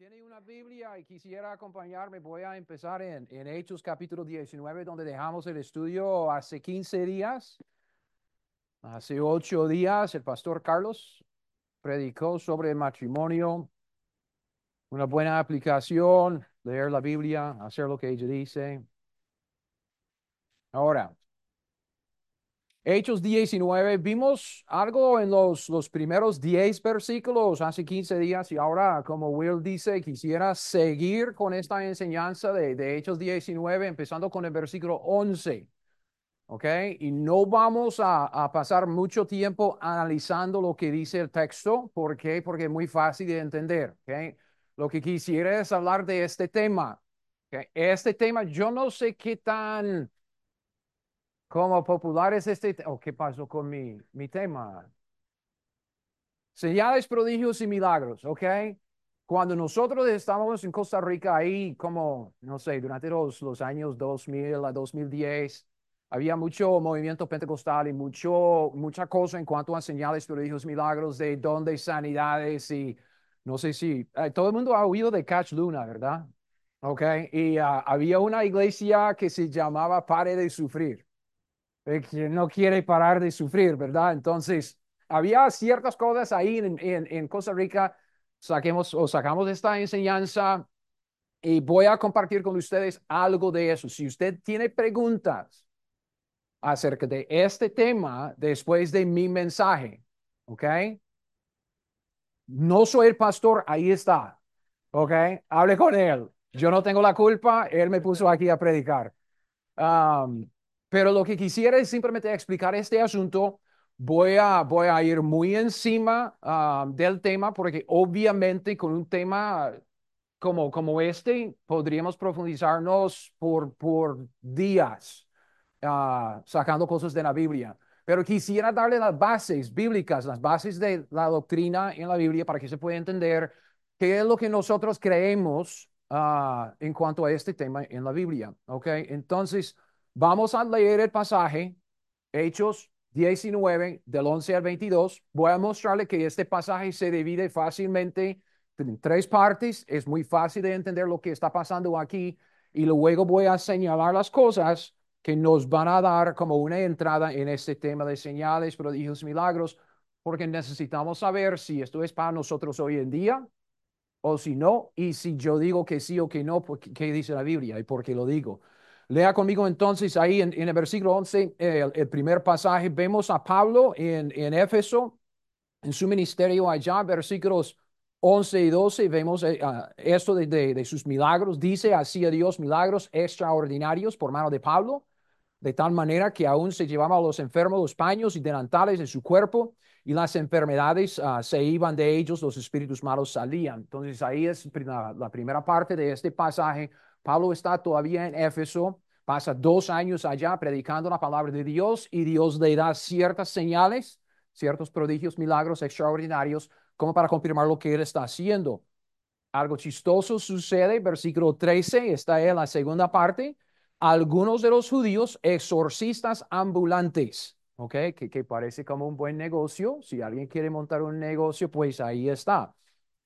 Tiene una Biblia y quisiera acompañarme, voy a empezar en Hechos capítulo 19, donde dejamos el estudio hace 15 días. Hace 8 días el pastor Carlos predicó sobre el matrimonio, una buena aplicación, leer la Biblia, hacer lo que ella dice. Ahora, Hechos 19, vimos algo en los primeros 10 versículos hace 15 días y ahora, como Will dice, quisiera seguir con esta enseñanza de Hechos 19, empezando con el versículo 11, ¿ok? Y no vamos a pasar mucho tiempo analizando lo que dice el texto. ¿Por qué? Porque es muy fácil de entender, ¿ok? Lo que quisiera es hablar de este tema, ¿ok? Este tema, yo no sé qué tan como popular es este, ¿qué pasó con mi tema? Señales, prodigios y milagros, ¿ok? Cuando nosotros estábamos en Costa Rica, ahí como, no sé, durante los años 2000 a 2010, había mucho movimiento pentecostal y mucha cosa en cuanto a señales, prodigios, milagros, de dones, sanidades y no sé si, todo el mundo ha oído de Catch Luna, ¿verdad? ¿Ok? Y había una iglesia que se llamaba Pare de Sufrir, que no quiere parar de sufrir, ¿verdad? Entonces, había ciertas cosas ahí en Costa Rica, sacamos esta enseñanza y voy a compartir con ustedes algo de eso. Si usted tiene preguntas acerca de este tema después de mi mensaje, ¿ok? No soy el pastor, ahí está, ¿ok? Hable con él. Yo no tengo la culpa, él me puso aquí a predicar. Um, pero lo que quisiera es simplemente explicar este asunto. Voy a ir muy encima del tema porque obviamente con un tema como este podríamos profundizarnos por días sacando cosas de la Biblia. Pero quisiera darle las bases bíblicas, las bases de la doctrina en la Biblia para que se pueda entender qué es lo que nosotros creemos en cuanto a este tema en la Biblia. ¿Ok? Entonces, vamos a leer el pasaje, Hechos 19, del 11 al 22. Voy a mostrarle que este pasaje se divide fácilmente en tres partes. Es muy fácil de entender lo que está pasando aquí. Y luego voy a señalar las cosas que nos van a dar como una entrada en este tema de señales, prodigios, milagros, porque necesitamos saber si esto es para nosotros hoy en día o si no, y si yo digo que sí o que no, ¿qué dice la Biblia y por qué lo digo? Lea conmigo entonces ahí en el versículo 11, el primer pasaje, vemos a Pablo en Éfeso, en su ministerio allá, versículos 11 y 12, vemos esto de sus milagros. Dice, hacía Dios milagros extraordinarios por mano de Pablo, de tal manera que aún se llevaban a los enfermos los paños y delantales de su cuerpo, y las enfermedades se iban de ellos, los espíritus malos salían. Entonces ahí es la primera parte de este pasaje. Pablo está todavía en Éfeso, pasa 2 años allá predicando la palabra de Dios y Dios le da ciertas señales, ciertos prodigios, milagros extraordinarios, como para confirmar lo que él está haciendo. Algo chistoso sucede, versículo 13, está en la segunda parte. Algunos de los judíos, exorcistas ambulantes, ¿ok? Que parece como un buen negocio. Si alguien quiere montar un negocio, pues ahí está.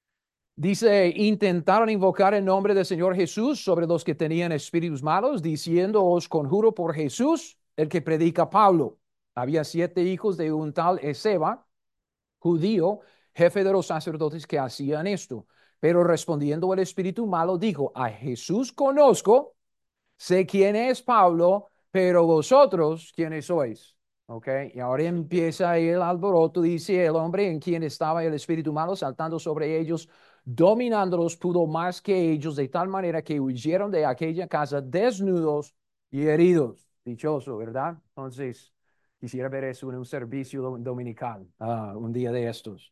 Dice, intentaron invocar el nombre del Señor Jesús sobre los que tenían espíritus malos, diciendo, os conjuro por Jesús, el que predica Pablo. Había 7 hijos de un tal Eseba, judío, jefe de los sacerdotes que hacían esto. Pero respondiendo el espíritu malo, dijo, a Jesús conozco, sé quién es Pablo, pero vosotros, ¿quiénes sois? ¿Ok? Y ahora empieza el alboroto, dice el hombre en quien estaba el espíritu malo, saltando sobre ellos, dominándolos, pudo más que ellos, de tal manera que huyeron de aquella casa desnudos y heridos. Dichoso, ¿verdad? Entonces, quisiera ver eso en un servicio dominical, un día de estos.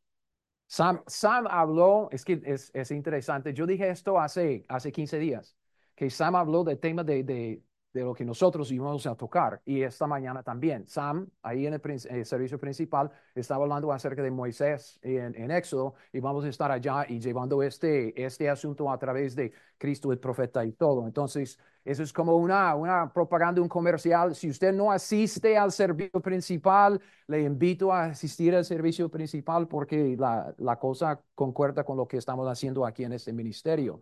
Sam habló, es que es interesante, yo dije esto hace 15 días, que Sam habló del tema de de lo que nosotros íbamos a tocar. Y esta mañana también. Sam, ahí en el servicio principal, estaba hablando acerca de Moisés en Éxodo y vamos a estar allá y llevando este asunto a través de Cristo, el profeta y todo. Entonces, eso es como una propaganda, un comercial. Si usted no asiste al servicio principal, le invito a asistir al servicio principal porque la cosa concuerda con lo que estamos haciendo aquí en este ministerio.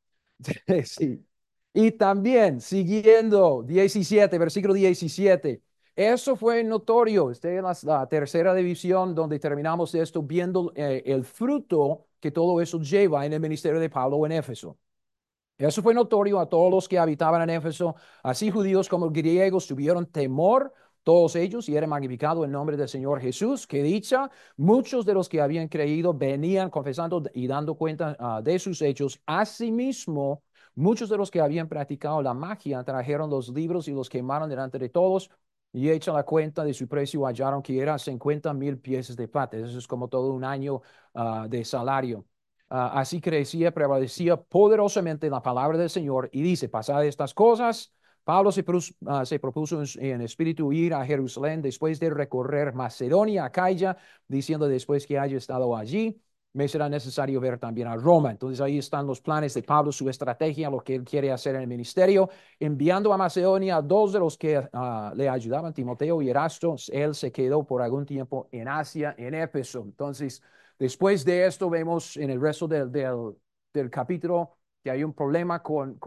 Sí. Y también, siguiendo, 17, versículo 17. Eso fue notorio. Esta es la tercera división donde terminamos esto viendo el fruto que todo eso lleva en el ministerio de Pablo en Éfeso. Eso fue notorio a todos los que habitaban en Éfeso, así judíos como griegos tuvieron temor, todos ellos, y era magnificado el nombre del Señor Jesús. Que dicha, muchos de los que habían creído venían confesando y dando cuenta de sus hechos. Asimismo, muchos de los que habían practicado la magia trajeron los libros y los quemaron delante de todos. Y hecha la cuenta de su precio, hallaron que era 50,000 piezas de plata. Eso es como todo un año de salario. Así crecía, prevalecía poderosamente la palabra del Señor y dice, pasadas estas cosas, Pablo se propuso en espíritu ir a Jerusalén después de recorrer Macedonia, Acaya, diciendo después que haya estado allí, me será necesario ver también a Roma. Entonces ahí están los planes de Pablo, su estrategia, lo que él quiere hacer en el ministerio, enviando a Macedonia a dos de los que le ayudaban, Timoteo y Erasto. Él se quedó por algún tiempo en Asia, en Éfeso. Entonces, después de esto, vemos en el resto del capítulo que hay un problema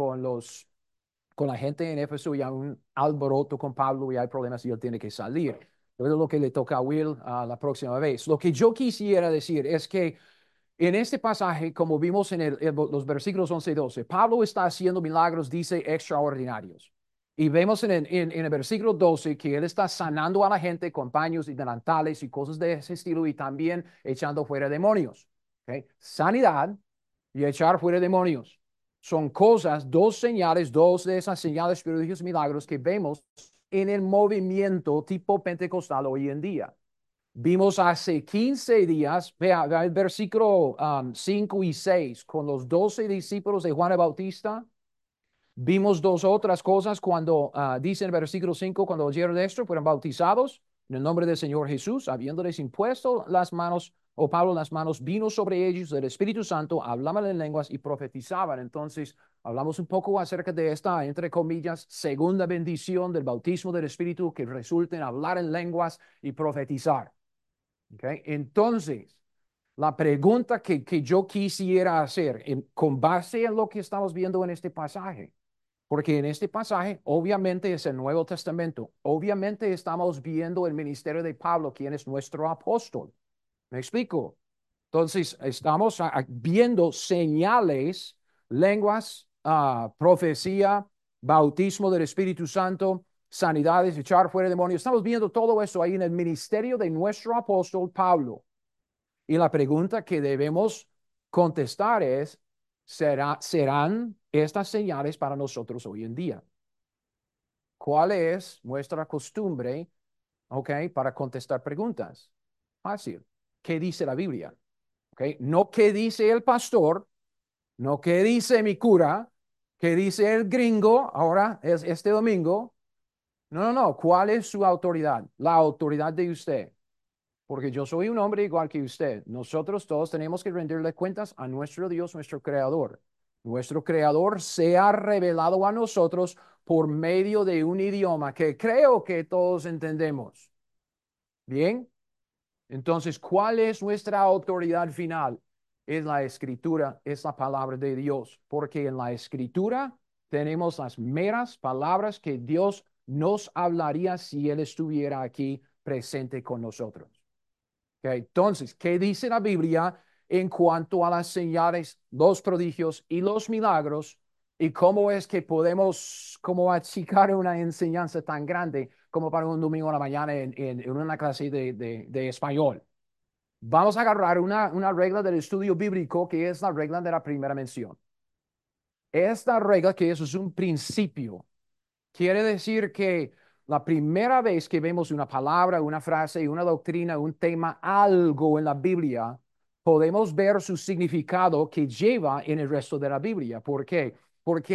con la gente en Éfeso y hay un alboroto con Pablo y hay problemas y él tiene que salir. Eso es lo que le toca a Will la próxima vez. Lo que yo quisiera decir es que en este pasaje, como vimos en los versículos 11 y 12, Pablo está haciendo milagros, dice, extraordinarios. Y vemos en el versículo 12 que él está sanando a la gente con paños y delantales y cosas de ese estilo y también echando fuera demonios. ¿Okay? Sanidad y echar fuera demonios. Son cosas, dos señales, dos de esas señales, prodigios y milagros que vemos en el movimiento tipo pentecostal hoy en día. Vimos hace 15 días, vea el versículo 5 y 6, con los 12 discípulos de Juan el Bautista. Vimos dos otras cosas cuando dice en el versículo 5, cuando oyeron esto, fueron bautizados en el nombre del Señor Jesús, habiéndoles impuesto las manos, o Pablo las manos, vino sobre ellos el Espíritu Santo, hablaban en lenguas y profetizaban. Entonces, hablamos un poco acerca de esta, entre comillas, segunda bendición del bautismo del Espíritu que resulta en hablar en lenguas y profetizar. ¿Okay? Entonces, la pregunta que yo quisiera hacer con base en lo que estamos viendo en este pasaje, porque en este pasaje obviamente es el Nuevo Testamento, obviamente estamos viendo el ministerio de Pablo, quien es nuestro apóstol. ¿Me explico? Entonces, estamos viendo señales, lenguas, profecía, bautismo del Espíritu Santo, sanidades, echar fuera demonios. Estamos viendo todo eso ahí en el ministerio de nuestro apóstol Pablo. Y la pregunta que debemos contestar es, ¿serán estas señales para nosotros hoy en día? ¿Cuál es nuestra costumbre, para contestar preguntas? Fácil. ¿Qué dice la Biblia? No qué dice el pastor, no qué dice mi cura, qué dice el gringo, ahora es este domingo. No, no, no. ¿Cuál es su autoridad? La autoridad de usted. Porque yo soy un hombre igual que usted. Nosotros todos tenemos que rendirle cuentas a nuestro Dios, nuestro Creador. Nuestro Creador se ha revelado a nosotros por medio de un idioma que creo que todos entendemos. Bien, entonces, ¿cuál es nuestra autoridad final? Es la Escritura, es la palabra de Dios, porque en la Escritura tenemos las meras palabras que Dios nos hablaría si Él estuviera aquí presente con nosotros. Okay, entonces, ¿qué dice la Biblia en cuanto a las señales, los prodigios y los milagros? ¿Y cómo es que podemos como achicar una enseñanza tan grande como para un domingo a la mañana en una clase de español? Vamos a agarrar una regla del estudio bíblico que es la regla de la primera mención. Esta regla que eso es un principio. Quiere decir que la primera vez que vemos una palabra, una frase, una doctrina, un tema, algo en la Biblia, podemos ver su significado que lleva en el resto de la Biblia. ¿Por qué? Porque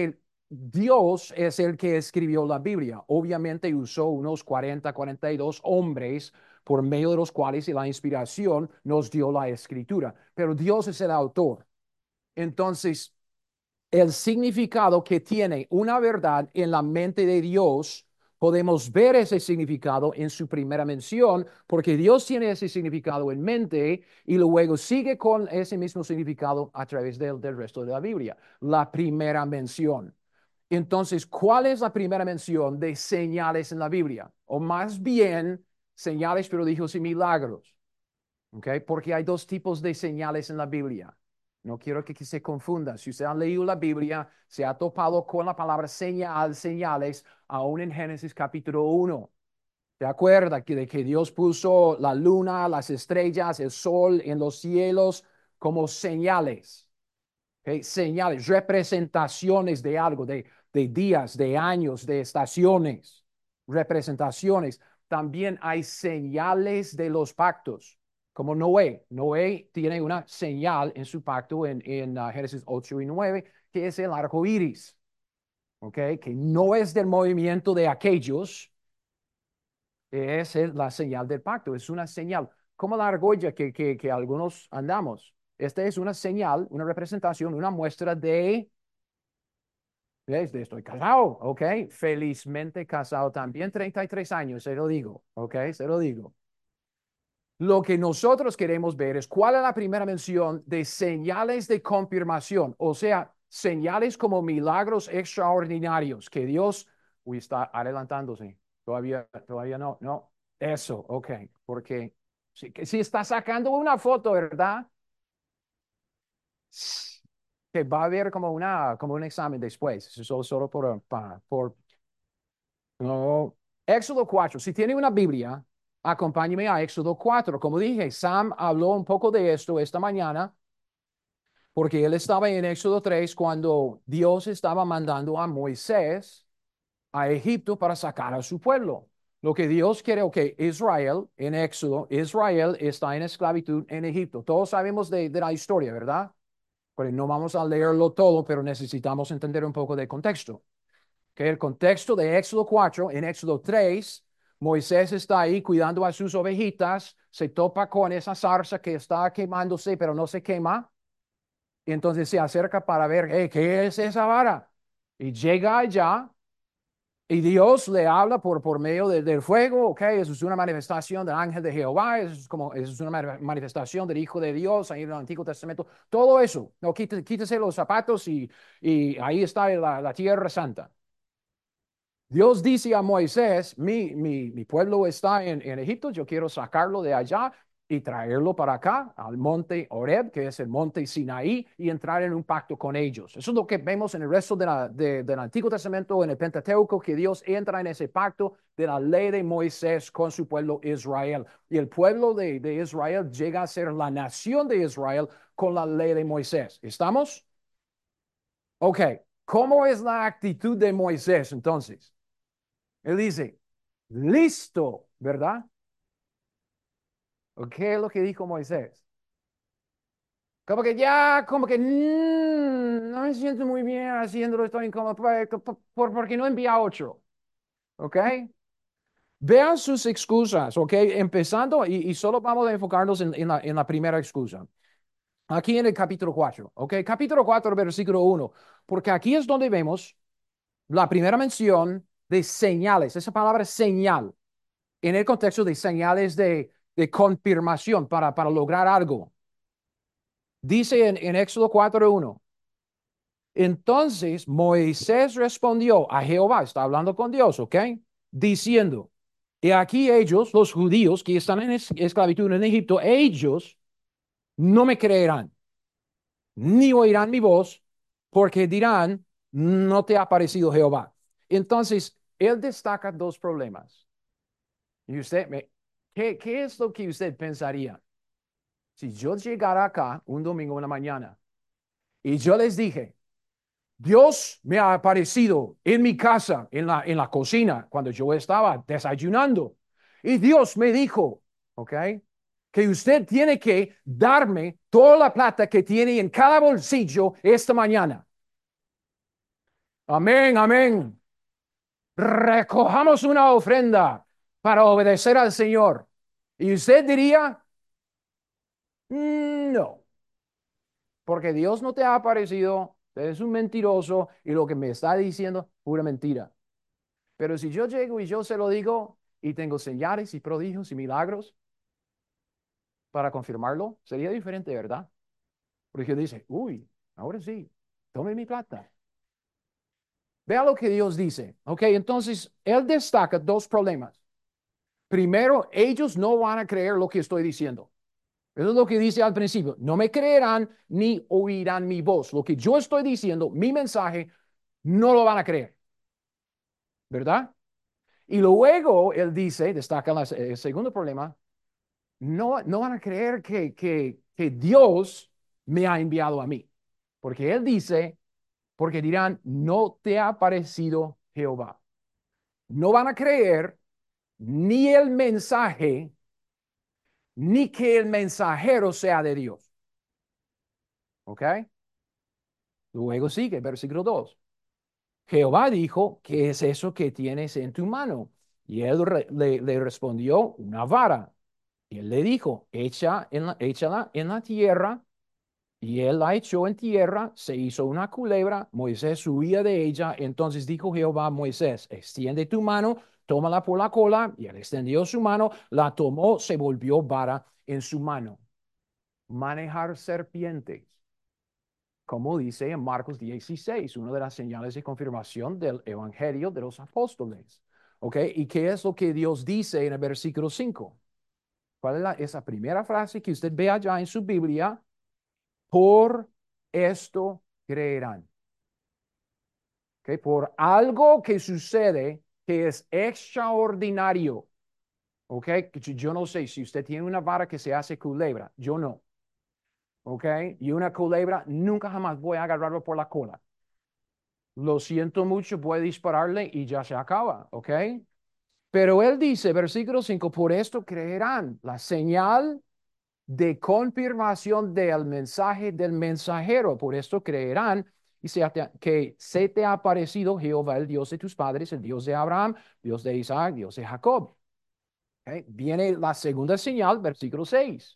Dios es el que escribió la Biblia. Obviamente usó unos 42 hombres por medio de los cuales y la inspiración nos dio la escritura. Pero Dios es el autor. Entonces, el significado que tiene una verdad en la mente de Dios, podemos ver ese significado en su primera mención, porque Dios tiene ese significado en mente y luego sigue con ese mismo significado a través del resto de la Biblia. La primera mención. Entonces, ¿cuál es la primera mención de señales en la Biblia? O más bien, señales, pero dijo sí milagros. ¿Ok? Porque hay dos tipos de señales en la Biblia. No quiero que se confunda. Si usted ha leído la Biblia, se ha topado con la palabra señal, señales, aún en Génesis capítulo 1. ¿Se acuerda de que Dios puso la luna, las estrellas, el sol en los cielos como señales? ¿Ok? Señales, representaciones de algo, de días, de años, de estaciones, representaciones. También hay señales de los pactos, como Noé. Noé tiene una señal en su pacto en Génesis 8 y 9, que es el arco iris, ¿ok? Que no es del movimiento de aquellos, es la señal del pacto, es una señal, como la argolla que algunos andamos. Esta es una señal, una representación, una muestra de, ¿ves? De estoy casado, ¿ok? Felizmente casado también, 33 años, se lo digo, ¿ok? Se lo digo. Lo que nosotros queremos ver es cuál es la primera mención de señales de confirmación, o sea, señales como milagros extraordinarios que Dios, uy, está adelantándose. Todavía no, no. Eso, ok, porque si está sacando una foto, ¿verdad? Que va a haber como un examen después. Eso es solo no. Éxodo 4. Si tiene una Biblia, acompáñeme a Éxodo 4. Como dije, Sam habló un poco de esto esta mañana, porque él estaba en Éxodo 3 cuando Dios estaba mandando a Moisés a Egipto para sacar a su pueblo. Lo que Dios quiere, ok, Israel en Éxodo, Israel está en esclavitud en Egipto. Todos sabemos de la historia, ¿verdad? Pero no vamos a leerlo todo, pero necesitamos entender un poco de contexto. Que el contexto de Éxodo 4, en Éxodo 3, Moisés está ahí cuidando a sus ovejitas, se topa con esa zarza que está quemándose, pero no se quema. Y entonces se acerca para ver, hey, ¿qué es esa vara? Y llega allá y Dios le habla por medio del fuego, ok, eso es una manifestación del ángel de Jehová, eso es una manifestación del Hijo de Dios ahí en el Antiguo Testamento, todo eso, no, quítese los zapatos y ahí está la tierra santa. Dios dice a Moisés, mi pueblo está en Egipto, yo quiero sacarlo de allá y traerlo para acá, al monte Horeb, que es el monte Sinaí, y entrar en un pacto con ellos. Eso es lo que vemos en el resto del Antiguo Testamento, en el Pentateuco, que Dios entra en ese pacto de la ley de Moisés con su pueblo Israel. Y el pueblo de Israel llega a ser la nación de Israel con la ley de Moisés. ¿Estamos? Ok. ¿Cómo es la actitud de Moisés entonces? Él dice, listo, ¿verdad? ¿Qué es lo que dijo Moisés? Como que ya, como que no me siento muy bien haciéndolo, estoy incómodo, porque no envía otro, ¿ok? Vean sus excusas, ¿ok? Empezando, y solo vamos a enfocarnos en la primera excusa. Aquí en el capítulo 4, ¿ok? Capítulo 4, versículo 1, porque aquí es donde vemos la primera mención de señales, esa palabra señal, en el contexto de señales de confirmación para lograr algo. Dice en Éxodo 4:1, entonces Moisés respondió a Jehová, está hablando con Dios, ¿ok? Diciendo, y aquí ellos, los judíos que están en esclavitud en Egipto, ellos no me creerán, ni oirán mi voz, porque dirán, no te ha parecido Jehová. Entonces, él destaca dos problemas. Y ¿qué es lo que usted pensaría? Si yo llegara acá un domingo en la mañana y yo les dije, Dios me ha aparecido en mi casa, en la cocina, cuando yo estaba desayunando, y Dios me dijo, ¿ok? Que usted tiene que darme toda la plata que tiene en cada bolsillo esta mañana. Amén, amén. Recojamos una ofrenda para obedecer al Señor. Y usted diría, no, porque Dios no te ha aparecido, eres un mentiroso y lo que me está diciendo, pura mentira. Pero si yo llego y yo se lo digo y tengo señales y prodigios y milagros para confirmarlo, sería diferente, ¿verdad? Porque dice, uy, ahora sí, tome mi plata. Vea lo que Dios dice. Ok, entonces Él destaca dos problemas. Primero, ellos no van a creer lo que estoy diciendo. Eso es lo que dice al principio. No me creerán ni oirán mi voz. Lo que yo estoy diciendo, mi mensaje, no lo van a creer. ¿Verdad? Y luego Él dice, destaca el segundo problema, no van a creer que Dios me ha enviado a mí. Porque Él dice, porque dirán, no te ha parecido Jehová. No van a creer ni el mensaje, ni que el mensajero sea de Dios. ¿Ok? Luego sigue, versículo 2. Jehová dijo, ¿qué es eso que tienes en tu mano? Y él le respondió, una vara. Y él le dijo, échala en la tierra. Y él la echó en tierra, se hizo una culebra, Moisés huía de ella. Entonces dijo Jehová a Moisés, extiende tu mano, tómala por la cola. Y él extendió su mano, la tomó, se volvió vara en su mano. Manejar serpientes, como dice en Marcos 16, una de las señales de confirmación del Evangelio de los apóstoles. ¿Ok? ¿Y qué es lo que Dios dice en el versículo 5? ¿Cuál es esa primera frase que usted ve allá en su Biblia? Por esto creerán. ¿Okay? Por algo que sucede que es extraordinario. ¿Ok? Yo no sé si usted tiene una vara que se hace culebra. Yo no. ¿Ok? Y una culebra nunca jamás voy a agarrarlo por la cola. Lo siento mucho, voy a dispararle y ya se acaba. ¿Ok? Pero él dice, versículo 5, por esto creerán. La señal de confirmación del mensaje del mensajero. Por esto creerán que se te ha aparecido Jehová, el Dios de tus padres, el Dios de Abraham, Dios de Isaac, Dios de Jacob. ¿Okay? Viene la segunda señal, versículo 6.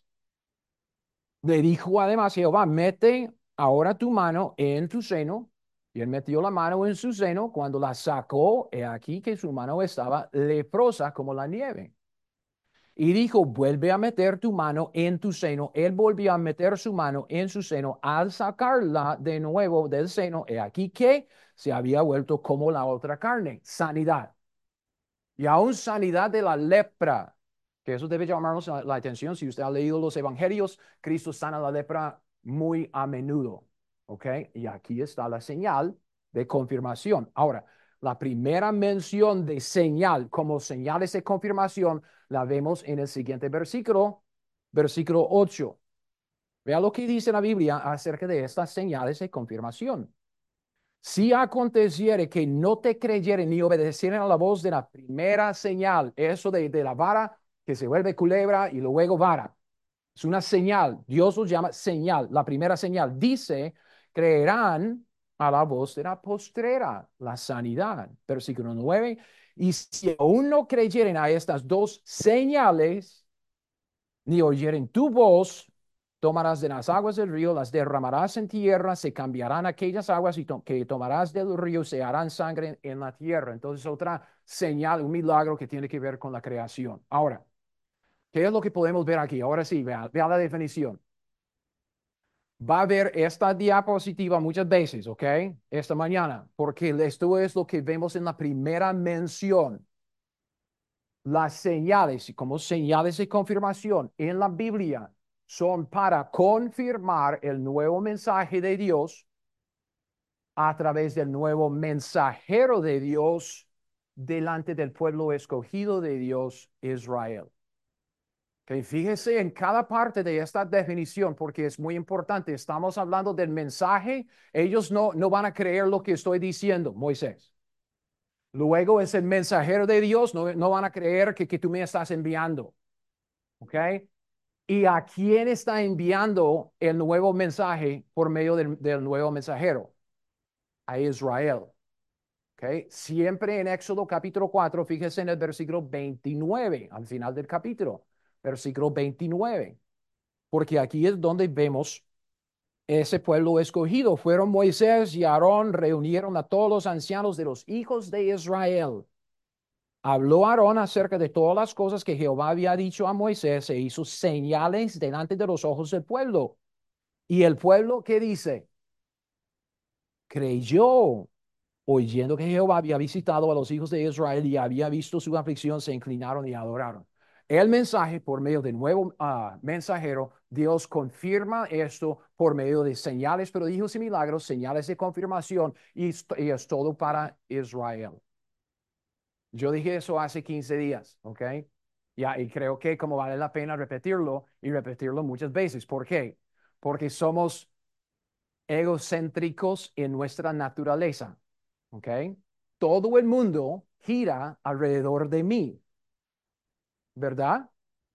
Le dijo además Jehová, mete ahora tu mano en tu seno. Y él metió la mano en su seno. Cuando la sacó, he aquí que su mano estaba leprosa como la nieve. Y dijo, vuelve a meter tu mano en tu seno. Él volvió a meter su mano en su seno. Al sacarla de nuevo del seno, he aquí que se había vuelto como la otra carne, sanidad. Y aún sanidad de la lepra, que eso debe llamarnos la atención. Si usted ha leído los evangelios, Cristo sana la lepra muy a menudo. ¿Ok? Y aquí está la señal de confirmación. Ahora, la primera mención de señal como señales de confirmación la vemos en el siguiente versículo, versículo 8. Vea lo que dice la Biblia acerca de estas señales de confirmación. Si aconteciere que no te creyeren ni obedecieren a la voz de la primera señal, eso de la vara que se vuelve culebra y luego vara, es una señal. Dios los llama señal. La primera señal dice, creerán a la voz de la postrera, la sanidad. Versículo 9. Y si aún no creyeren a estas dos señales, ni oyeren tu voz, tomarás de las aguas del río, las derramarás en tierra, se cambiarán aquellas aguas y que tomarás del río, se harán sangre en la tierra. Entonces, otra señal, un milagro que tiene que ver con la creación. Ahora, ¿qué es lo que podemos ver aquí? Ahora sí, vea la definición. Va a ver esta diapositiva muchas veces, ¿ok? Esta mañana, porque esto es lo que vemos en la primera mención. Las señales, como señales de confirmación en la Biblia, son para confirmar el nuevo mensaje de Dios a través del nuevo mensajero de Dios delante del pueblo escogido de Dios, Israel. Que fíjese en cada parte de esta definición porque es muy importante. Estamos hablando del mensaje. Ellos no van a creer lo que estoy diciendo, Moisés. Luego es el mensajero de Dios. No van a creer que tú me estás enviando. ¿Ok? ¿Y a quién está enviando el nuevo mensaje por medio del nuevo mensajero? A Israel. ¿ok? Siempre en Éxodo capítulo 4, fíjese en el versículo 29, al final del capítulo, versículo 29, porque aquí es donde vemos ese pueblo escogido. Fueron Moisés y Aarón, reunieron a todos los ancianos de los hijos de Israel. Habló Aarón acerca de todas las cosas que Jehová había dicho a Moisés e hizo señales delante de los ojos del pueblo. Y el pueblo, ¿qué dice? Creyó, oyendo que Jehová había visitado a los hijos de Israel y había visto su aflicción, se inclinaron y adoraron. El mensaje por medio de nuevo mensajero, Dios confirma esto por medio de señales, prodigios y milagros, señales de confirmación, y es todo para Israel. Yo dije eso hace 15 días, ¿ok? Ya, y creo que como vale la pena repetirlo y repetirlo muchas veces. ¿Por qué? Porque somos egocéntricos en nuestra naturaleza, ¿ok? Todo el mundo gira alrededor de mí, ¿verdad?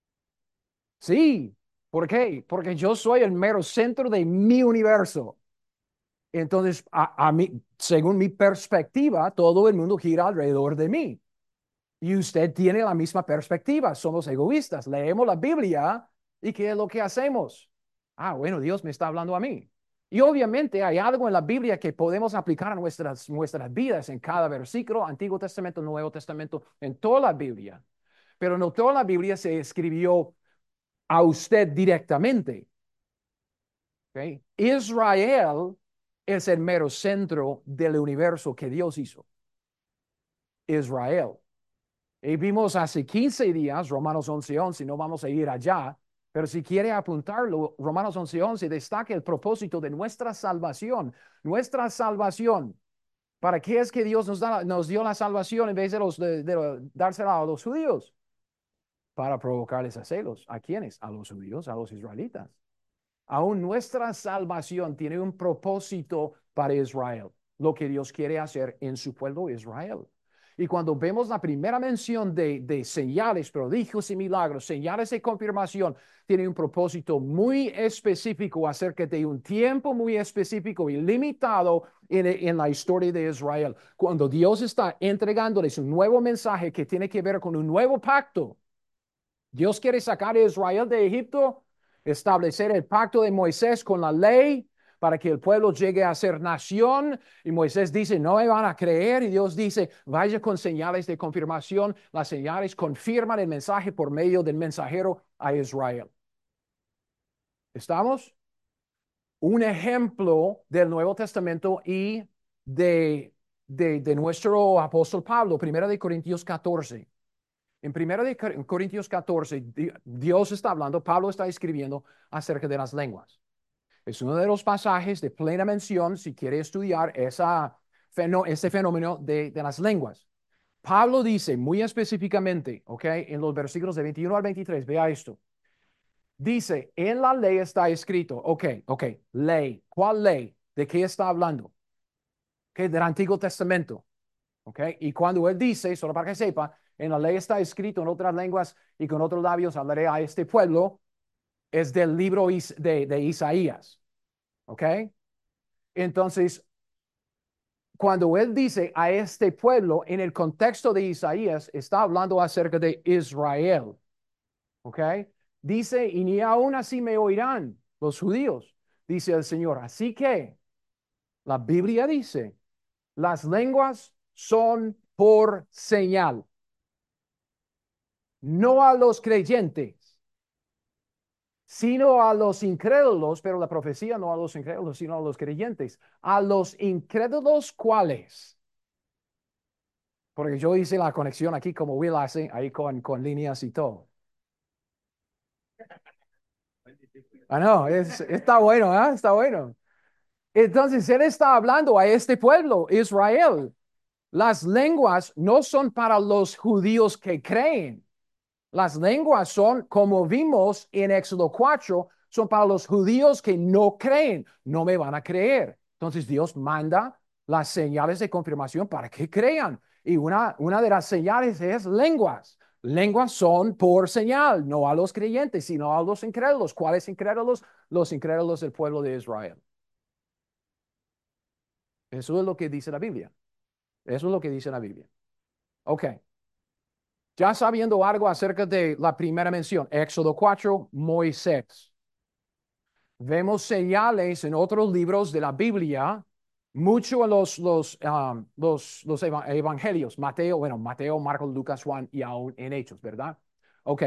Sí. ¿Por qué? Porque yo soy el mero centro de mi universo. Entonces, a mí, según mi perspectiva, todo el mundo gira alrededor de mí. Y usted tiene la misma perspectiva. Somos egoístas. Leemos la Biblia y ¿qué es lo que hacemos? Ah, bueno, Dios me está hablando a mí. Y obviamente hay algo en la Biblia que podemos aplicar a nuestras vidas en cada versículo, Antiguo Testamento, Nuevo Testamento, en toda la Biblia. Pero no toda la Biblia se escribió a usted directamente. ¿Ok? Israel es el mero centro del universo que Dios hizo. Israel. Y vimos hace 15 días, Romanos 11:11, no vamos a ir allá, pero si quiere apuntarlo, Romanos 11:11 destaca el propósito de nuestra salvación. Nuestra salvación. ¿Para qué es que Dios nos dio la salvación en vez de dársela a los judíos? Para provocarles a celos. ¿A quiénes? A los judíos, a los israelitas. Aún nuestra salvación tiene un propósito para Israel, lo que Dios quiere hacer en su pueblo Israel. Y cuando vemos la primera mención de señales, prodigios y milagros, señales de confirmación, tiene un propósito muy específico acerca de un tiempo muy específico y limitado en la historia de Israel. Cuando Dios está entregándoles un nuevo mensaje que tiene que ver con un nuevo pacto. Dios quiere sacar a Israel de Egipto, establecer el pacto de Moisés con la ley para que el pueblo llegue a ser nación. Y Moisés dice, no me van a creer. Y Dios dice, vaya con señales de confirmación. Las señales confirman el mensaje por medio del mensajero a Israel. ¿Estamos? Un ejemplo del Nuevo Testamento y de nuestro apóstol Pablo, 1 Corintios 14. En 1 Corintios 14, Dios está hablando, Pablo está escribiendo acerca de las lenguas. Es uno de los pasajes de plena mención si quiere estudiar ese fenómeno de las lenguas. Pablo dice muy específicamente, ¿ok? En los versículos de 21 al 23, vea esto. Dice, en la ley está escrito, ok, ley. ¿Cuál ley? ¿De qué está hablando? Ok, del Antiguo Testamento. ¿Ok? Y cuando él dice, solo para que sepa, en la ley está escrito en otras lenguas y con otros labios hablaré a este pueblo, es del libro de Isaías. ¿Ok? Entonces, cuando él dice a este pueblo, en el contexto de Isaías, está hablando acerca de Israel. ¿Ok? Dice, y ni aún así me oirán los judíos, dice el Señor. Así que la Biblia dice, las lenguas son por señal, no a los creyentes, sino a los incrédulos, pero la profecía no a los incrédulos, sino a los creyentes. A los incrédulos, ¿cuáles? Porque yo hice la conexión aquí como Will hace, ahí con líneas y todo. Ah, no, está bueno, ¿eh? Está bueno. Entonces, él está hablando a este pueblo, Israel. Las lenguas no son para los judíos que creen. Las lenguas son, como vimos en Éxodo 4, son para los judíos que no creen, no me van a creer. Entonces Dios manda las señales de confirmación para que crean. Y una de las señales es lenguas. Lenguas son por señal, no a los creyentes, sino a los incrédulos. ¿Cuáles incrédulos? Los incrédulos del pueblo de Israel. Eso es lo que dice la Biblia. Eso es lo que dice la Biblia. Ok. Ya sabiendo algo acerca de la primera mención, Éxodo 4, Moisés. Vemos señales en otros libros de la Biblia, mucho en los evangelios, Mateo, bueno, Mateo, Marcos, Lucas, Juan y aún en Hechos, ¿verdad? Ok.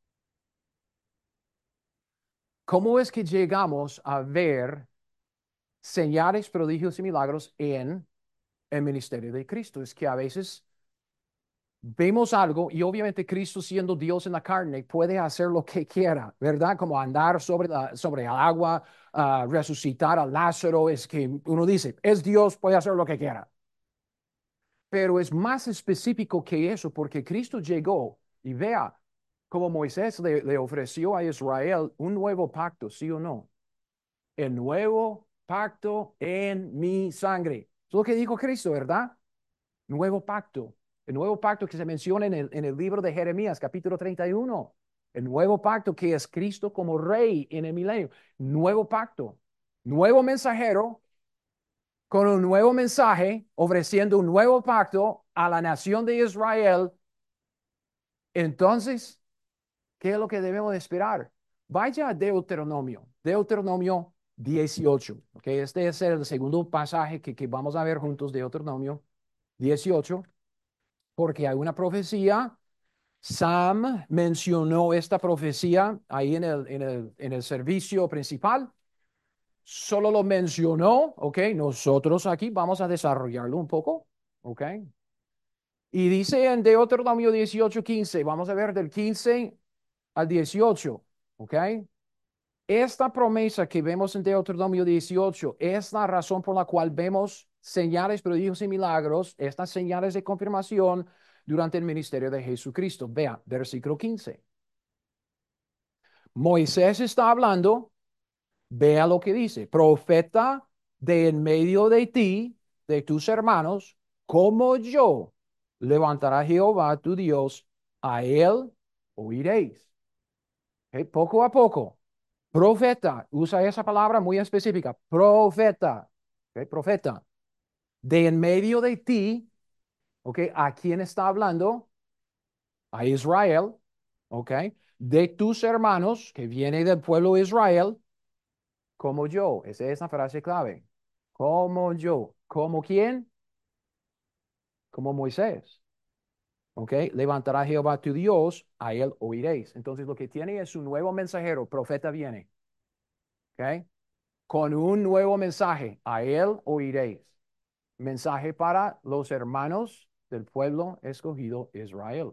¿Cómo es que llegamos a ver señales, prodigios y milagros en el ministerio de Cristo? Es que a veces vemos algo y obviamente Cristo siendo Dios en la carne puede hacer lo que quiera, ¿verdad? Como andar sobre el agua, resucitar a Lázaro, es que uno dice, es Dios, puede hacer lo que quiera. Pero es más específico que eso porque Cristo llegó y vea como Moisés le ofreció a Israel un nuevo pacto, ¿sí o no? El nuevo pacto en mi sangre. Es lo que dijo Cristo, ¿verdad? Nuevo pacto. El nuevo pacto que se menciona en el libro de Jeremías, capítulo 31. El nuevo pacto que es Cristo como rey en el milenio. Nuevo pacto. Nuevo mensajero con un nuevo mensaje, ofreciendo un nuevo pacto a la nación de Israel. Entonces, ¿qué es lo que debemos de esperar? Vaya a Deuteronomio, Deuteronomio 18, ¿ok? Este es el segundo pasaje que vamos a ver juntos, Deuteronomio 18, porque hay una profecía. Sam mencionó esta profecía ahí en el servicio principal. Solo lo mencionó, ¿ok? Nosotros aquí vamos a desarrollarlo un poco, ¿ok? Y dice en Deuteronomio 18:15, vamos a ver del 15 al 18, ¿ok? Esta promesa que vemos en Deuteronomio 18 es la razón por la cual vemos señales, prodigios y milagros, estas señales de confirmación durante el ministerio de Jesucristo. Vea, versículo 15. Moisés está hablando, vea lo que dice, profeta de en medio de ti, de tus hermanos, como yo, levantará Jehová tu Dios, a él oiréis. Poco a poco. Profeta, usa esa palabra muy específica, profeta, profeta, de en medio de ti, ¿a quién está hablando? A Israel, ¿ok? De tus hermanos, que viene del pueblo de Israel, como yo, esa es la frase clave, como yo, ¿como quién? Como Moisés, ¿ok? Levantará Jehová tu Dios, a él oiréis. Entonces lo que tiene es un nuevo mensajero, profeta viene, ¿ok? Con un nuevo mensaje, a él oiréis. Mensaje para los hermanos del pueblo escogido Israel.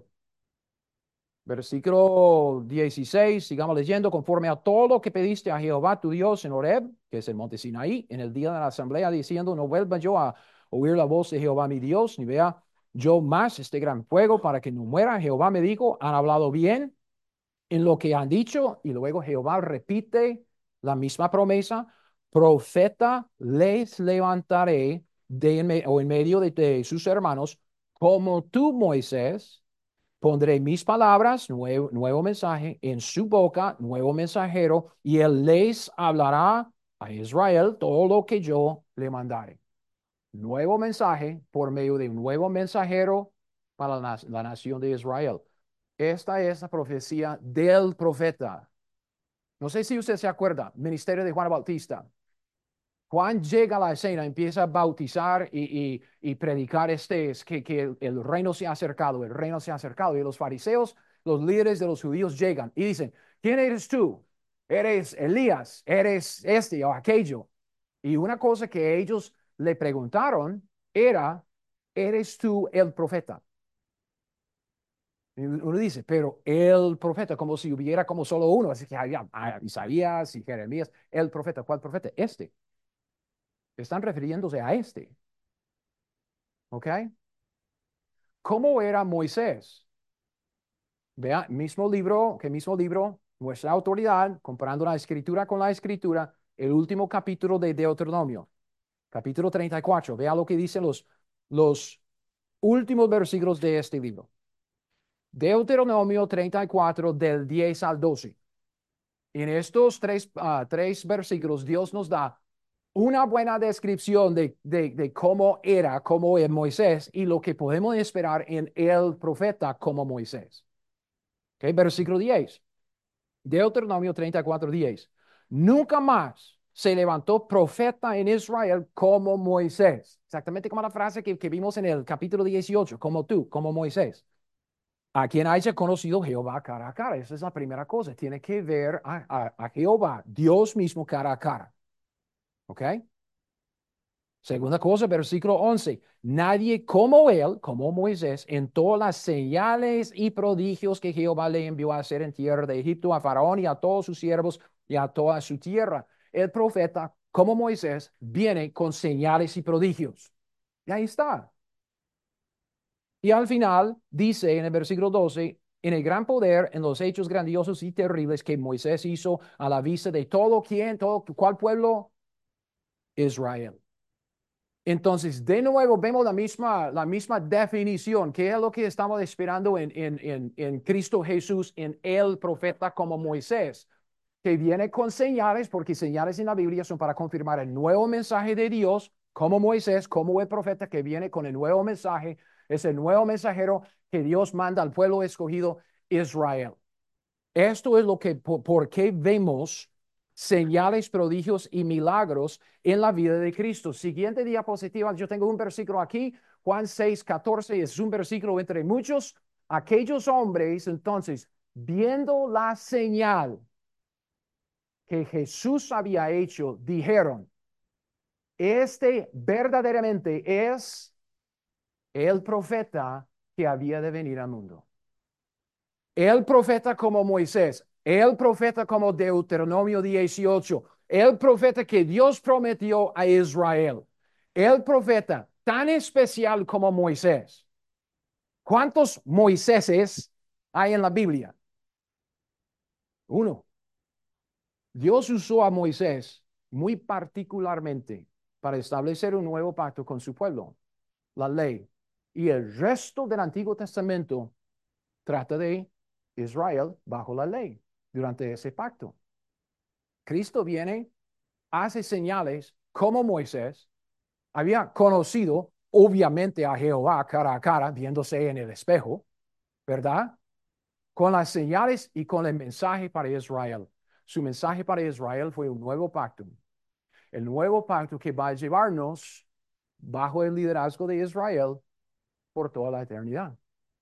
Versículo 16, sigamos leyendo, conforme a todo lo que pediste a Jehová tu Dios en Horeb, que es el monte Sinaí, en el día de la asamblea, diciendo, no vuelva yo a oír la voz de Jehová mi Dios, ni vea yo más este gran fuego para que no muera. Jehová me dijo, han hablado bien en lo que han dicho, y luego Jehová repite la misma promesa, profeta les levantaré en medio de sus hermanos, como tú, Moisés, pondré mis palabras, nuevo mensaje, en su boca, nuevo mensajero, y él les hablará a Israel todo lo que yo le mandare. Nuevo mensaje por medio de un nuevo mensajero para la nación de Israel. Esta es la profecía del profeta. No sé si usted se acuerda, ministerio de Juan Bautista. Juan llega a la escena, empieza a bautizar y predicar es que el reino se ha acercado, el reino se ha acercado. Y los fariseos, los líderes de los judíos llegan y dicen, ¿quién eres tú? ¿Eres Elías? ¿Eres este o aquello? Y una cosa que ellos le preguntaron era, ¿eres tú el profeta? Y uno dice, pero el profeta, como si hubiera como solo uno, así que había Isaías y Jeremías, el profeta, ¿cuál profeta? Este. Están refiriéndose a este. ¿Ok? ¿Cómo era Moisés? Vea, mismo libro, nuestra autoridad, comparando la escritura con la escritura, el último capítulo de Deuteronomio, capítulo 34. Vea lo que dicen los últimos versículos de este libro. Deuteronomio 34, del 10 al 12. En estos tres versículos, Dios nos da una buena descripción de cómo es Moisés y lo que podemos esperar en el profeta como Moisés. Okay, versículo 10. Deuteronomio 34:10. Nunca más se levantó profeta en Israel como Moisés. Exactamente como la frase que vimos en el capítulo 18, como tú, como Moisés. A quien haya conocido Jehová cara a cara. Esa es la primera cosa. Tiene que ver a Jehová, Dios mismo cara a cara. ¿Ok? Segunda cosa, versículo 11. Nadie como él, como Moisés, en todas las señales y prodigios que Jehová le envió a hacer en tierra de Egipto a Faraón y a todos sus siervos y a toda su tierra. El profeta, como Moisés, viene con señales y prodigios. Y ahí está. Y al final dice en el versículo 12, en el gran poder, en los hechos grandiosos y terribles que Moisés hizo a la vista de todo quien, todo, ¿cuál pueblo? Israel. Entonces, de nuevo, vemos la misma definición, que es lo que estamos esperando en Cristo Jesús, en el profeta como Moisés, que viene con señales, porque señales en la Biblia son para confirmar el nuevo mensaje de Dios, como Moisés, como el profeta que viene con el nuevo mensaje, es el nuevo mensajero que Dios manda al pueblo escogido Israel. Esto es lo que, por qué vemos señales, prodigios y milagros en la vida de Cristo. Siguiente diapositiva, yo tengo un versículo aquí, Juan 6:14, es un versículo entre muchos. Aquellos hombres, entonces, viendo la señal que Jesús había hecho, dijeron, este verdaderamente es el profeta que había de venir al mundo. El profeta como Moisés, el profeta como Deuteronomio 18, el profeta que Dios prometió a Israel, el profeta tan especial como Moisés. ¿Cuántos Moiséses hay en la Biblia? Uno. Dios usó a Moisés muy particularmente para establecer un nuevo pacto con su pueblo, la ley. Y el resto del Antiguo Testamento trata de Israel bajo la ley durante ese pacto. Cristo viene, hace señales como Moisés, había conocido obviamente a Jehová cara a cara, viéndose en el espejo, ¿verdad? Con las señales y con el mensaje para Israel. Su mensaje para Israel fue un nuevo pacto. El nuevo pacto que va a llevarnos bajo el liderazgo de Israel por toda la eternidad.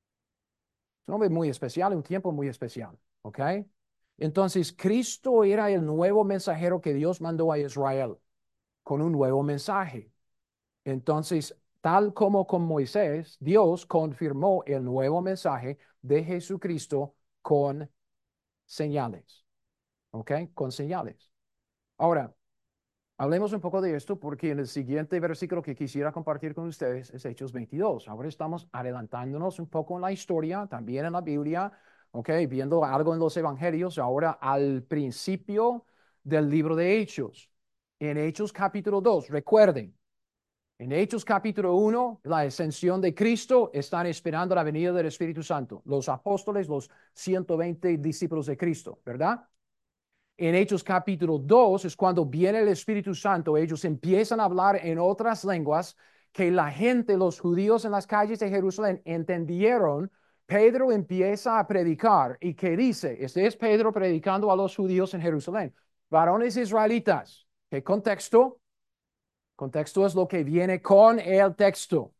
Es un hombre muy especial, un tiempo muy especial, ¿ok? Entonces, Cristo era el nuevo mensajero que Dios mandó a Israel con un nuevo mensaje. Entonces, tal como con Moisés, Dios confirmó el nuevo mensaje de Jesucristo con señales, ¿ok? Con señales. Ahora, hablemos un poco de esto porque en el siguiente versículo que quisiera compartir con ustedes es Hechos 22. Ahora estamos adelantándonos un poco en la historia, también en la Biblia, ¿ok? Viendo algo en los evangelios, ahora al principio del libro de Hechos. En Hechos capítulo 2, recuerden, en Hechos capítulo 1, la ascensión de Cristo, están esperando la venida del Espíritu Santo. Los apóstoles, los 120 discípulos de Cristo, ¿verdad? En Hechos capítulo 2 es cuando viene el Espíritu Santo, ellos empiezan a hablar en otras lenguas que la gente, los judíos en las calles de Jerusalén entendieron. Pedro empieza a predicar y ¿qué dice? Este es Pedro predicando a los judíos en Jerusalén. Varones israelitas, ¿qué contexto? Contexto es lo que viene con el texto.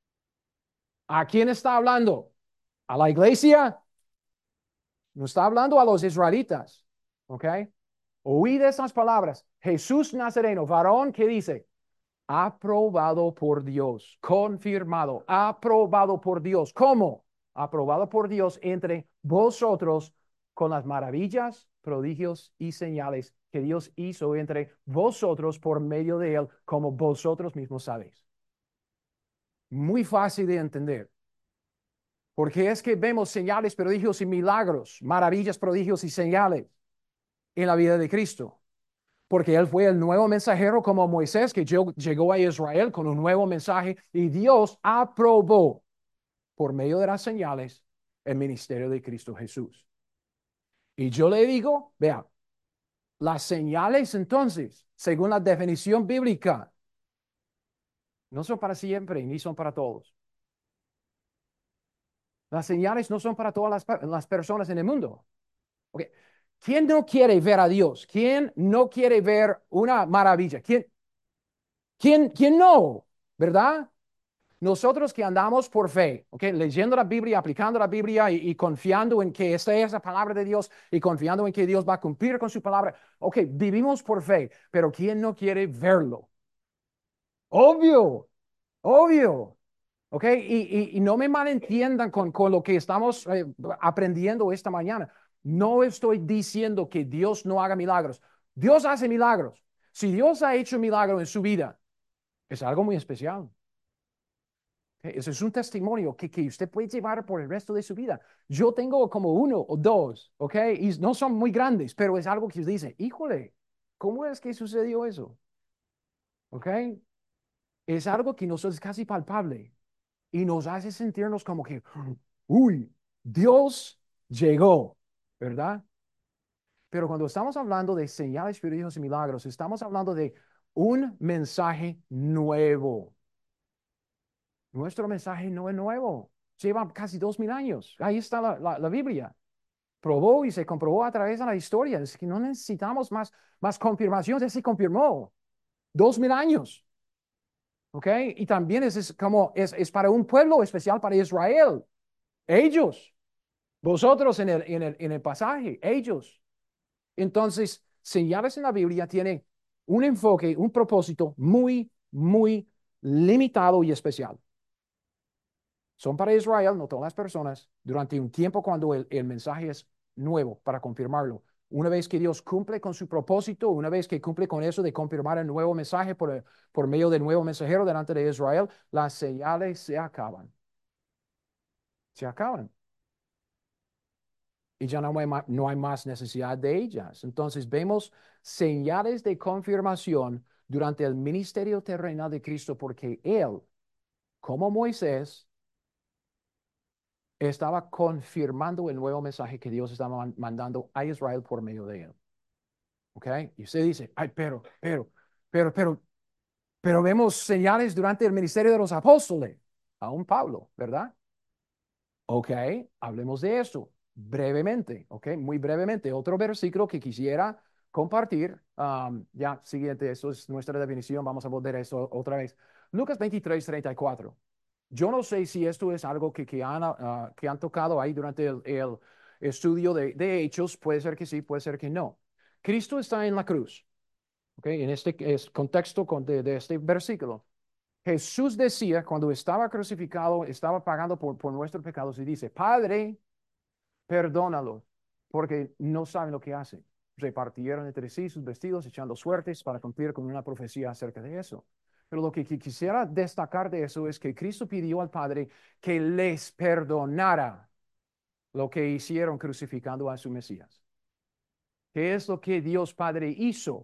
¿A quién está hablando? ¿A la iglesia? No está hablando a los israelitas. ¿Ok? Oíd esas palabras. Jesús Nazareno, varón, ¿qué dice? Aprobado por Dios, confirmado, aprobado por Dios. ¿Cómo? Aprobado por Dios entre vosotros con las maravillas, prodigios y señales que Dios hizo entre vosotros por medio de él, como vosotros mismos sabéis. Muy fácil de entender. Porque es que vemos señales, prodigios y milagros, maravillas, prodigios y señales en la vida de Cristo. Porque él fue el nuevo mensajero como Moisés que llegó a Israel con un nuevo mensaje y Dios aprobó por medio de las señales el ministerio de Cristo Jesús. Y yo le digo, vea, Las señales, entonces, según la definición bíblica, no son para siempre ni son para todos. Las señales no son para todas las personas en el mundo. Okay. ¿Quién no quiere ver a Dios? ¿Quién no quiere ver una maravilla? ¿Quién no? ¿Verdad? Nosotros que andamos por fe, okay, leyendo la Biblia, aplicando la Biblia y confiando en que esta es la palabra de Dios y confiando en que Dios va a cumplir con su palabra. Ok, vivimos por fe, pero ¿quién no quiere verlo? Obvio, obvio. Ok, y no me malentiendan con lo que estamos aprendiendo esta mañana. No estoy diciendo que Dios no haga milagros. Dios hace milagros. Si Dios ha hecho un milagro en su vida, es algo muy especial. Eso es un testimonio que usted puede llevar por el resto de su vida. Yo tengo como uno o dos, ¿ok? Y no son muy grandes, pero es algo que usted dice, híjole, ¿cómo es que sucedió eso? ¿Ok? Es algo que nos es casi palpable y nos hace sentirnos como que, uy, Dios llegó, ¿verdad? Pero cuando estamos hablando de señales, prodigios y milagros, estamos hablando de un mensaje nuevo. Nuestro mensaje no es nuevo. Lleva casi 2000 años. Ahí está la Biblia. Probó y se comprobó a través de la historia. Es que no necesitamos más confirmaciones. Ya se confirmó. 2000 años. ¿Ok? Y también es para un pueblo especial, para Israel. Ellos. Vosotros en el pasaje. Ellos. Entonces, señales en la Biblia tiene un enfoque, un propósito muy, muy limitado y especial. Son para Israel, no todas las personas, durante un tiempo cuando el mensaje es nuevo, para confirmarlo. Una vez que Dios cumple con su propósito, una vez que cumple con eso de confirmar el nuevo mensaje por medio del nuevo mensajero delante de Israel, las señales se acaban. Se acaban. Y ya no hay más necesidad de ellas. Entonces vemos señales de confirmación durante el ministerio terrenal de Cristo porque Él, como Moisés, estaba confirmando el nuevo mensaje que Dios estaba mandando a Israel por medio de él. ¿Ok? Y usted dice, ay, pero, pero, pero vemos señales durante el ministerio de los apóstoles, aún Pablo, ¿verdad? Ok, hablemos de esto brevemente, ok, muy brevemente. Otro versículo que quisiera compartir, ya, siguiente, eso es nuestra definición, vamos a volver a eso otra vez. Lucas 23:34. Yo no sé si esto es algo que han tocado ahí durante el estudio de Hechos, puede ser que sí, puede ser que no. Cristo está en la cruz, ok, en este contexto de este versículo. Jesús decía, cuando estaba crucificado, estaba pagando por nuestros pecados y dice, Padre, perdónalo, porque no saben lo que hacen. Repartieron entre sí sus vestidos, echando suertes para cumplir con una profecía acerca de eso. Pero lo que quisiera destacar de eso es que Cristo pidió al Padre que les perdonara lo que hicieron crucificando a su Mesías. ¿Qué es lo que Dios Padre hizo?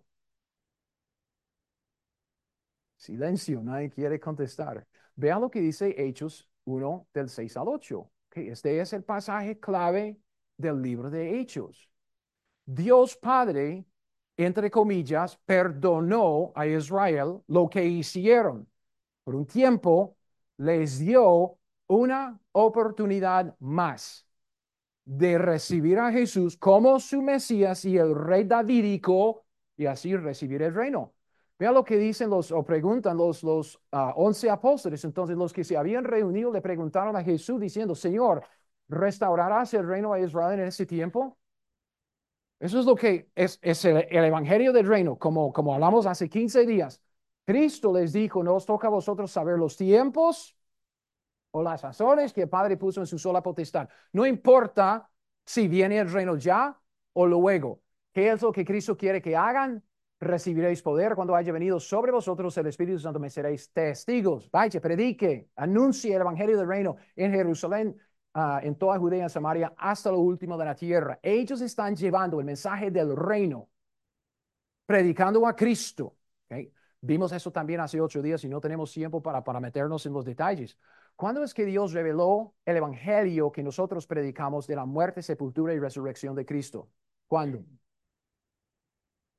Silencio, nadie quiere contestar. Vea lo que dice Hechos 1 del 6 al 8. Este es el pasaje clave del libro de Hechos. Dios Padre, entre comillas, perdonó a Israel lo que hicieron. Por un tiempo les dio una oportunidad más de recibir a Jesús como su Mesías y el rey davídico y así recibir el reino. Vea lo que dicen o preguntan los 11 apóstoles. Entonces los que se habían reunido le preguntaron a Jesús diciendo, Señor, ¿restaurarás el reino a Israel en ese tiempo? Eso es lo que es el evangelio del reino, como hablamos hace 15 días. Cristo les dijo, no os toca a vosotros saber los tiempos o las razones que el Padre puso en su sola potestad. No importa si viene el reino ya o luego. ¿Qué es lo que Cristo quiere que hagan? Recibiréis poder cuando haya venido sobre vosotros el Espíritu Santo, me seréis testigos. Vaya, predique, anuncie el Evangelio del reino en Jerusalén, en toda Judea, en Samaria, hasta lo último de la tierra. Ellos están llevando el mensaje del reino, predicando a Cristo. ¿Okay? Vimos eso también hace 8 días y no tenemos tiempo para meternos en los detalles. ¿Cuándo es que Dios reveló el evangelio que nosotros predicamos de la muerte, sepultura y resurrección de Cristo? ¿Cuándo?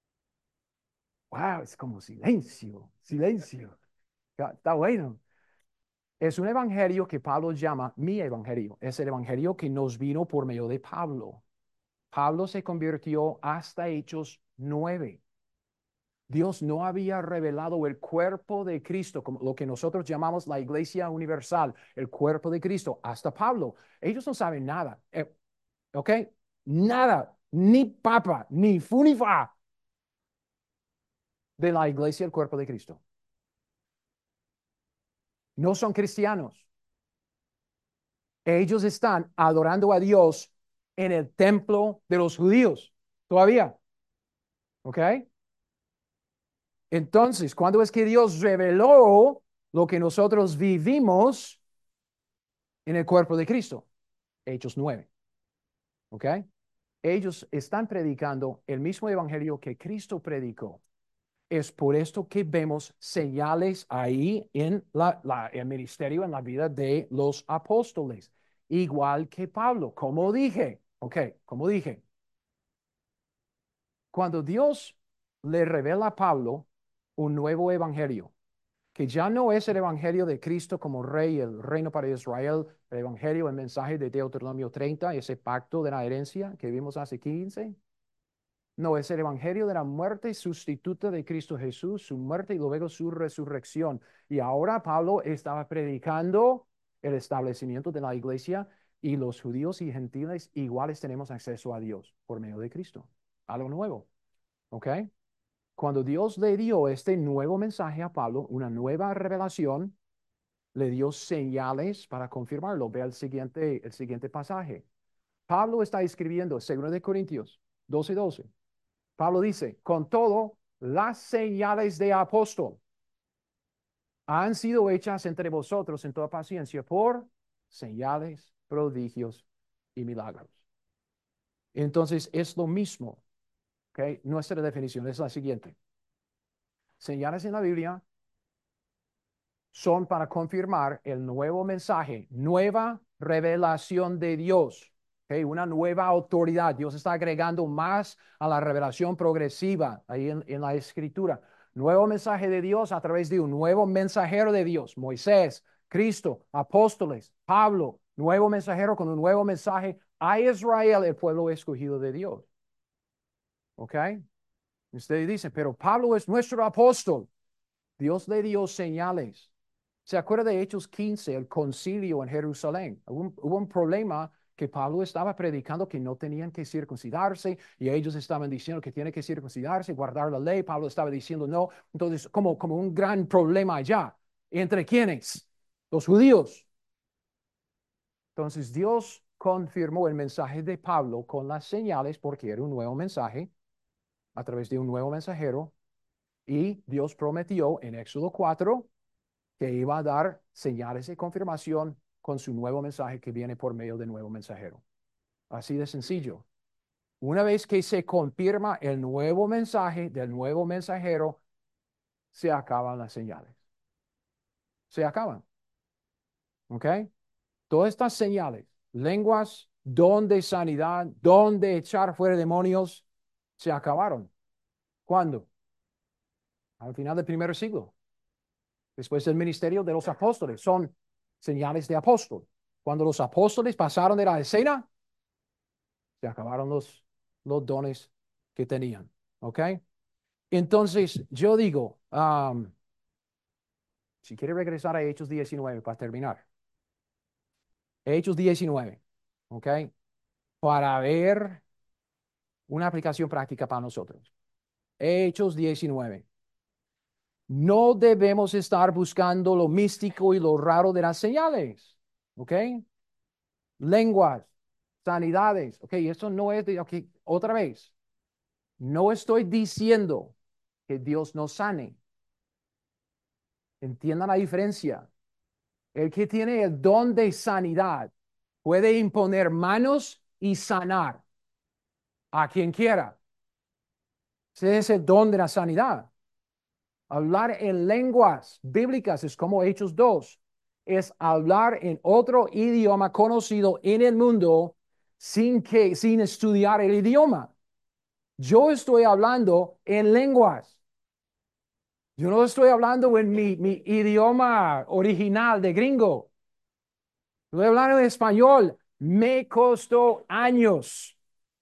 Wow, es como silencio, silencio. Está bueno. Es un evangelio que Pablo llama mi evangelio. Es el evangelio que nos vino por medio de Pablo. Pablo se convirtió hasta Hechos 9. Dios no había revelado el cuerpo de Cristo, como lo que nosotros llamamos la iglesia universal, el cuerpo de Cristo, hasta Pablo. Ellos no saben nada, ¿ok? Nada, ni papa, ni funifa de la iglesia, el cuerpo de Cristo. No son cristianos. Ellos están adorando a Dios en el templo de los judíos, todavía, ¿ok? Entonces, ¿cuándo es que Dios reveló lo que nosotros vivimos en el cuerpo de Cristo? Hechos 9, ¿ok? Ellos están predicando el mismo evangelio que Cristo predicó. Es por esto que vemos señales ahí en el ministerio, en la vida de los apóstoles, igual que Pablo, como dije, ¿ok? Como dije, cuando Dios le revela a Pablo un nuevo evangelio, que ya no es el evangelio de Cristo como rey, el reino para Israel, el evangelio, el mensaje de Deuteronomio 30, ese pacto de la herencia que vimos hace 15. No, es el evangelio de la muerte sustituta de Cristo Jesús, su muerte y luego su resurrección. Y ahora Pablo estaba predicando el establecimiento de la iglesia y los judíos y gentiles iguales tenemos acceso a Dios por medio de Cristo. Algo nuevo, ¿ok? Cuando Dios le dio este nuevo mensaje a Pablo, una nueva revelación, le dio señales para confirmarlo. Ve el siguiente pasaje. Pablo está escribiendo 2 Corintios 12:12. Pablo dice, con todo, las señales de apóstol han sido hechas entre vosotros en toda paciencia por señales, prodigios y milagros. Entonces, es lo mismo, ¿ok? Nuestra definición es la siguiente. Señales en la Biblia son para confirmar el nuevo mensaje, nueva revelación de Dios. ¿Okay? Una nueva autoridad. Dios está agregando más a la revelación progresiva ahí en la escritura. Nuevo mensaje de Dios a través de un nuevo mensajero de Dios, Moisés, Cristo, apóstoles, Pablo, nuevo mensajero con un nuevo mensaje a Israel, el pueblo escogido de Dios. ¿Ok? Ustedes dicen, pero Pablo es nuestro apóstol. Dios le dio señales. ¿Se acuerda de Hechos 15, el concilio en Jerusalén? Hubo un problema que Pablo estaba predicando que no tenían que circuncidarse y ellos estaban diciendo que tienen que circuncidarse, guardar la ley. Pablo estaba diciendo no. Entonces, como un gran problema allá. ¿Entre quiénes? Los judíos. Entonces, Dios confirmó el mensaje de Pablo con las señales porque era un nuevo mensaje a través de un nuevo mensajero. Y Dios prometió en Éxodo 4 que iba a dar señales de confirmación con su nuevo mensaje que viene por medio del nuevo mensajero. Así de sencillo. Una vez que se confirma el nuevo mensaje del nuevo mensajero, se acaban las señales. Se acaban. ¿Ok? Todas estas señales, lenguas, don de sanidad, don de echar fuera demonios, se acabaron. ¿Cuándo? Al final del primer siglo. Después del ministerio de los apóstoles. Son señales de apóstol. Cuando los apóstoles pasaron de la escena, se acabaron los dones que tenían. ¿Ok? Entonces, yo digo, si quiere regresar a Hechos 19 para terminar. Hechos 19, ¿ok? Para ver una aplicación práctica para nosotros. Hechos 19. No debemos estar buscando lo místico y lo raro de las señales. ¿Ok? Lenguas, sanidades. Ok, eso no es de, ok, otra vez. No estoy diciendo que Dios no sane. Entiendan la diferencia. El que tiene el don de sanidad puede imponer manos y sanar a quien quiera. Ese es el don de la sanidad. Hablar en lenguas bíblicas es como Hechos 2. Es hablar en otro idioma conocido en el mundo sin estudiar el idioma. Yo estoy hablando en lenguas. Yo no estoy hablando en mi idioma original de gringo. Estoy hablando en español. Me costó años.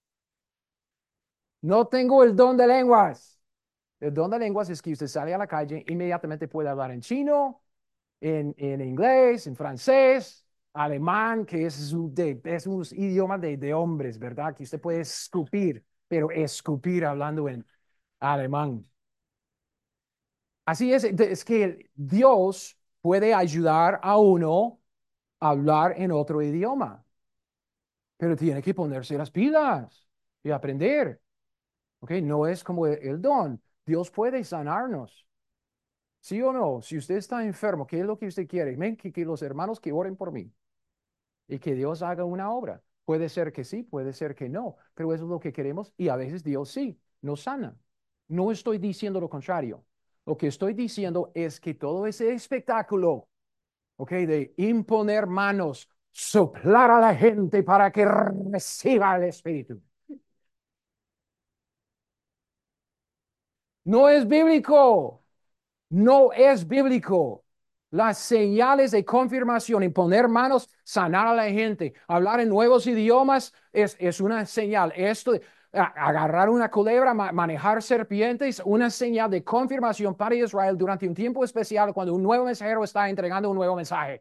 No tengo el don de lenguas. El don de lenguas es que usted sale a la calle, inmediatamente puede hablar en chino, en inglés, en francés, alemán, que es un idioma de hombres, ¿verdad? Que usted puede escupir, pero escupir hablando en alemán. Así es que Dios puede ayudar a uno a hablar en otro idioma, pero tiene que ponerse las pilas y aprender, ¿ok? No es como el don. Dios puede sanarnos. ¿Sí o no? Si usted está enfermo, ¿qué es lo que usted quiere? Ven, que los hermanos que oren por mí y que Dios haga una obra. Puede ser que sí, puede ser que no, pero eso es lo que queremos y a veces Dios sí nos sana. No estoy diciendo lo contrario. Lo que estoy diciendo es que todo ese espectáculo, ¿ok? De imponer manos, soplar a la gente para que reciba el Espíritu. No es bíblico. No es bíblico. Las señales de confirmación, imponer manos, sanar a la gente, hablar en nuevos idiomas, es una señal. Esto, agarrar una culebra, manejar serpientes, una señal de confirmación para Israel durante un tiempo especial cuando un nuevo mensajero está entregando un nuevo mensaje.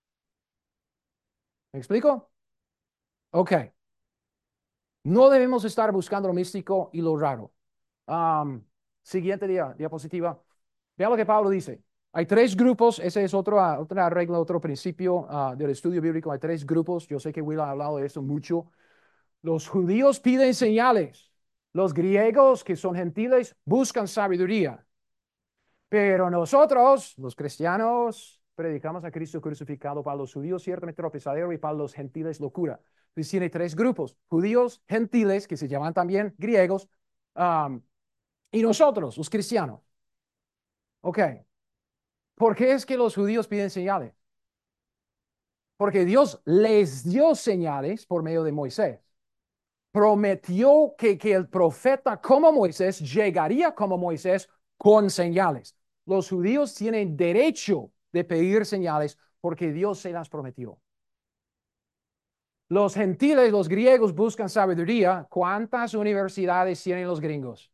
¿Me explico? Ok. No debemos estar buscando lo místico y lo raro. Um, Siguiente diapositiva. Vea lo que Pablo dice. Hay tres grupos, ese es otra regla, otro principio del estudio bíblico. Hay tres grupos. Yo sé que Will ha hablado de esto mucho. Los judíos piden señales. Los griegos, que son gentiles, buscan sabiduría. Pero nosotros, los cristianos, predicamos a Cristo crucificado. Para los judíos, ciertamente tropezadero, y para los gentiles, locura. Entonces tiene tres grupos: judíos, gentiles, que se llaman también griegos, um, y nosotros, los cristianos. Ok. ¿Por qué es que los judíos piden señales? Porque Dios les dio señales por medio de Moisés. Prometió que el profeta como Moisés llegaría como Moisés con señales. Los judíos tienen derecho de pedir señales porque Dios se las prometió. Los gentiles, los griegos buscan sabiduría. ¿Cuántas universidades tienen los gringos?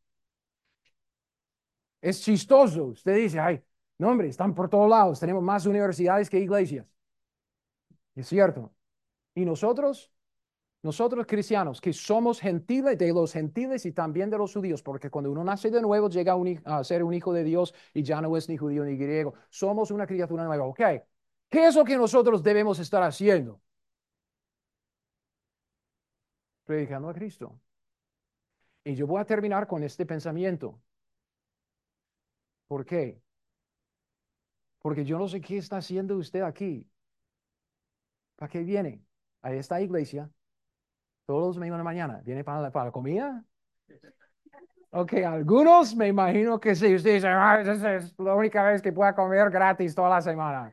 Es chistoso. Usted dice, ay, no hombre, están por todos lados. Tenemos más universidades que iglesias. Es cierto. ¿Y nosotros cristianos, que somos gentiles, de los gentiles y también de los judíos, porque cuando uno nace de nuevo llega a ser un hijo de Dios y ya no es ni judío ni griego, somos una criatura nueva, ¿ok? ¿Qué es lo que nosotros debemos estar haciendo? Predicando a Cristo. Y yo voy a terminar con este pensamiento. ¿Por qué? Porque yo no sé qué está haciendo usted aquí. ¿Para qué viene a esta iglesia todos los domingos de la mañana? ¿Viene para la comida? Ok, algunos me imagino que sí. Usted dice, ah, esa es la única vez que pueda comer gratis toda la semana.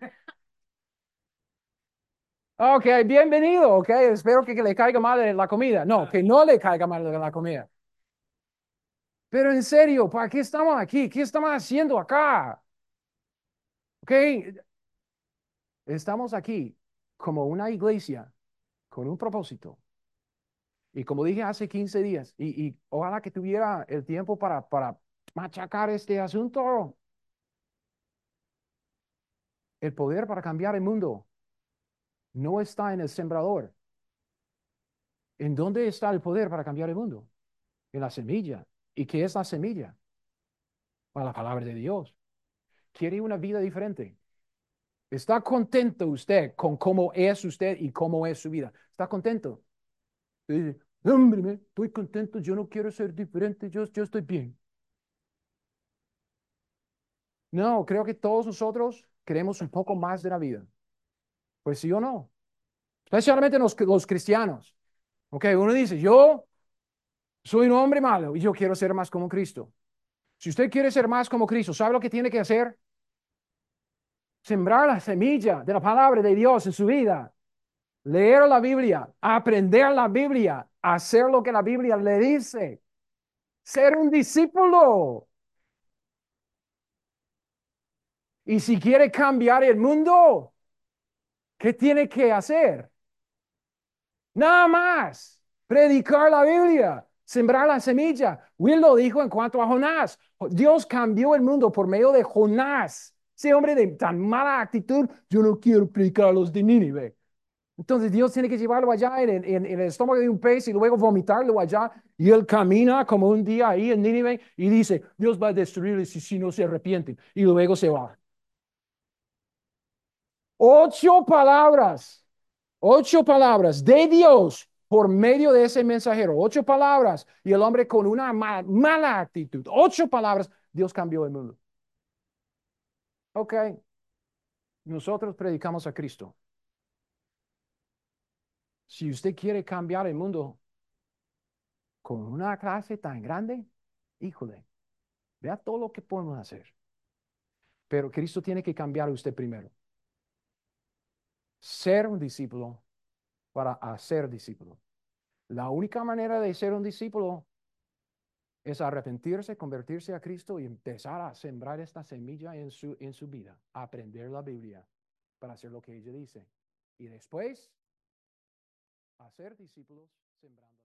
Ok, bienvenido, ok. Espero que le caiga mal la comida. No, que no le caiga mal la comida. Pero en serio, ¿para qué estamos aquí? ¿Qué estamos haciendo acá? Ok, estamos aquí como una iglesia con un propósito. Y como dije hace 15 días, y ojalá que tuviera el tiempo para machacar este asunto, el poder para cambiar el mundo no está en el sembrador. ¿En dónde está el poder para cambiar el mundo? En la semilla. ¿Y qué es la semilla? Para la palabra de Dios. ¿Quiere una vida diferente? ¿Está contento usted con cómo es usted y cómo es su vida? ¿Está contento? Y dice, hombre, estoy contento, yo no quiero ser diferente, yo estoy bien. No, creo que todos nosotros queremos un poco más de la vida. Pues sí o no. Especialmente los cristianos. Ok, uno dice, yo soy un hombre malo y yo quiero ser más como Cristo. Si usted quiere ser más como Cristo, ¿sabe lo que tiene que hacer? Sembrar la semilla de la palabra de Dios en su vida. Leer la Biblia, aprender la Biblia, hacer lo que la Biblia le dice. Ser un discípulo. Y si quiere cambiar el mundo, ¿qué tiene que hacer? Nada más. Predicar la Biblia, sembrar la semilla. Will lo dijo en cuanto a Jonás. Dios cambió el mundo por medio de Jonás. Ese hombre de tan mala actitud, yo no quiero predicar a los de Nínive. Entonces Dios tiene que llevarlo allá en el estómago de un pez y luego vomitarlo allá. Y él camina como un día ahí en Nínive y dice, Dios va a destruirles si no se arrepienten. Y luego se va. 8 palabras, 8 palabras de Dios por medio de ese mensajero. 8 palabras. Y el hombre con una mala actitud. 8 palabras. Dios cambió el mundo. Ok, nosotros predicamos a Cristo. Si usted quiere cambiar el mundo con una clase tan grande, híjole, vea todo lo que podemos hacer. Pero Cristo tiene que cambiar a usted primero. Ser un discípulo para hacer discípulo. La única manera de ser un discípulo es arrepentirse, convertirse a Cristo y empezar a sembrar esta semilla en su vida, aprender la Biblia para hacer lo que ella dice. Y después, hacer discípulos sembrando.